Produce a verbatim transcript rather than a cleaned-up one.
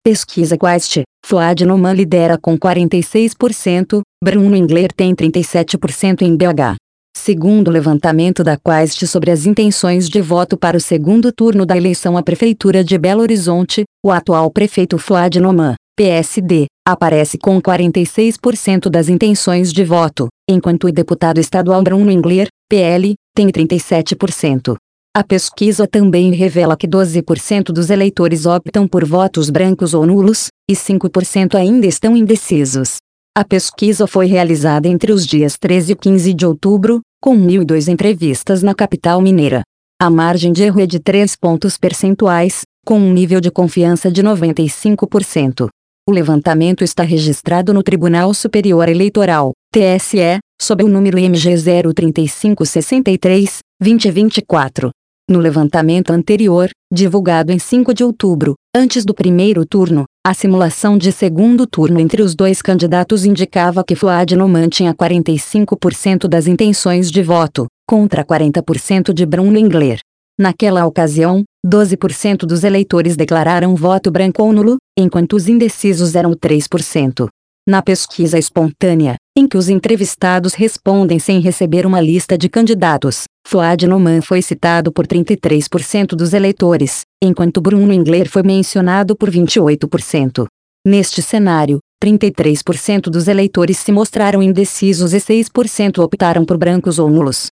Pesquisa Quaest, Fuad Noman lidera com quarenta e seis por cento, Bruno Engler tem trinta e sete por cento em B H. Segundo o levantamento da Quaest sobre as intenções de voto para o segundo turno da eleição à Prefeitura de Belo Horizonte, o atual prefeito Fuad Noman, P S D, aparece com quarenta e seis por cento das intenções de voto, enquanto o deputado estadual Bruno Engler, P L, tem trinta e sete por cento. A pesquisa também revela que doze por cento dos eleitores optam por votos brancos ou nulos, e cinco por cento ainda estão indecisos. A pesquisa foi realizada entre os dias treze e quinze de outubro, com mil e duas entrevistas na capital mineira. A margem de erro é de três pontos percentuais, com um nível de confiança de noventa e cinco por cento. O levantamento está registrado no Tribunal Superior Eleitoral, T S E, sob o número M G zero três cinco seis três, dois zero dois quatro. No levantamento anterior, divulgado em cinco de outubro, antes do primeiro turno, a simulação de segundo turno entre os dois candidatos indicava que Fuad Noman tinha quarenta e cinco por cento das intenções de voto, contra quarenta por cento de Bruno Engler. Naquela ocasião, doze por cento dos eleitores declararam voto branco ou nulo, enquanto os indecisos eram três por cento. Na pesquisa espontânea, em que os entrevistados respondem sem receber uma lista de candidatos, Fuad Noman foi citado por trinta e três por cento dos eleitores, enquanto Bruno Engler foi mencionado por vinte e oito por cento. Neste cenário, trinta e três por cento dos eleitores se mostraram indecisos e seis por cento optaram por brancos ou nulos.